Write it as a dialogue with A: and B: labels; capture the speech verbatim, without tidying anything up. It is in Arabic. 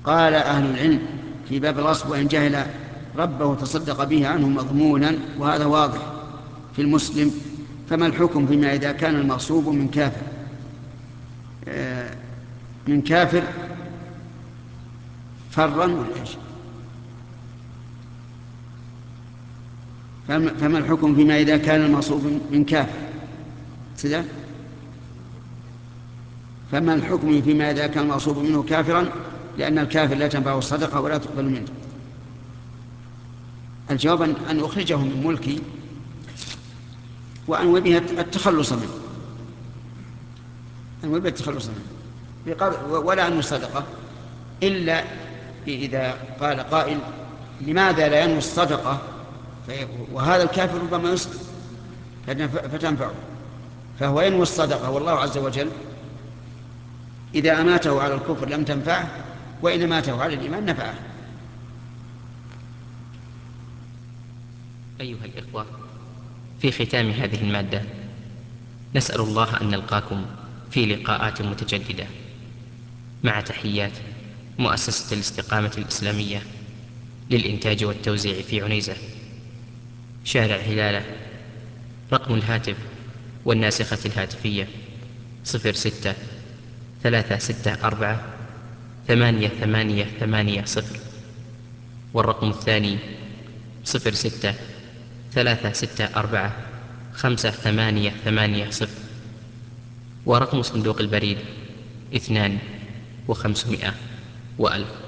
A: قال أهل العلم في باب الغصب وإن جهل ربه تصدق به عنه مضمونا، وهذا واضح في المسلم. فما الحكم فيما إذا كان المغصوب من كافر من كافر فرا والعيش؟ فما الحكم فيما إذا كان المغصوب من كافر سده؟ فما الحكم فيما إذا كان المغصوب منه كافرا، لأن الكافر لا تنفعه الصدقة ولا تقبل منه؟ الجواب أن أخرجه من ملكي وأنوي به التخلص منه، أنوي به التخلص منه ولا أنوي الصدقة، إلا إذا قال قائل لماذا لا ينوي الصدقة وهذا الكافر ربما يسلم فتنفعه، فهو ينوي الصدقة والله عز وجل إذا أماته على الكفر لم تنفعه، وإن أماته على الإيمان نفعه.
B: أيها الإخوة، في ختام هذه المادة نسأل الله أن نلقاكم في لقاءات متجددة، مع تحيات مؤسسة الاستقامة الإسلامية للإنتاج والتوزيع في عنيزة، شارع هلالة. رقم الهاتف والناسخة الهاتفية صفر ستة ثلاثة ستة أربعة ثمانية ثمانية ثمانية صفر، والرقم الثاني صفر ستة ثلاثة ستة أربعة خمسة ثمانية ثمانية صفر، ورقم صندوق البريد اثنان وخمسمائة وألف.